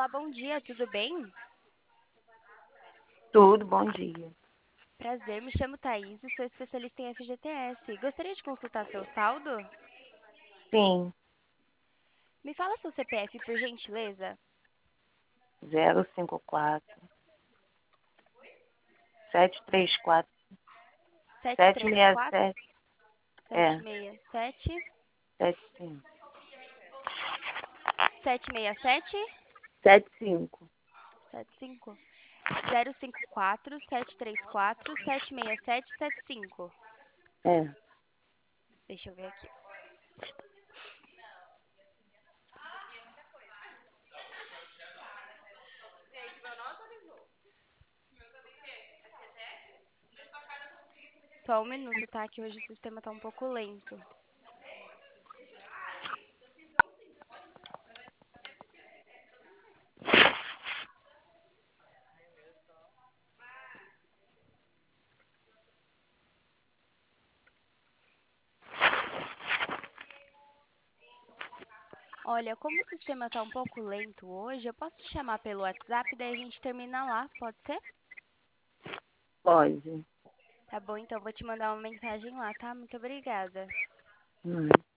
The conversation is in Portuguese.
Olá, bom dia, tudo bem? Tudo, bom dia. Prazer, me chamo Thaís e sou especialista em FGTS. Gostaria de consultar seu saldo? Sim, Me fala seu CPF, por gentileza. 054 734 734 767 é 767 75 767 75 75 054 734 76775. é. Deixa eu ver aqui. Só um minuto, tá? Que hoje o sistema tá um pouco lento. Olha, como o sistema tá um pouco lento hoje, eu posso te chamar pelo WhatsApp, daí a gente termina lá, pode ser? Pode. Tá bom, então vou te mandar uma mensagem lá, tá? Muito obrigada. Hum.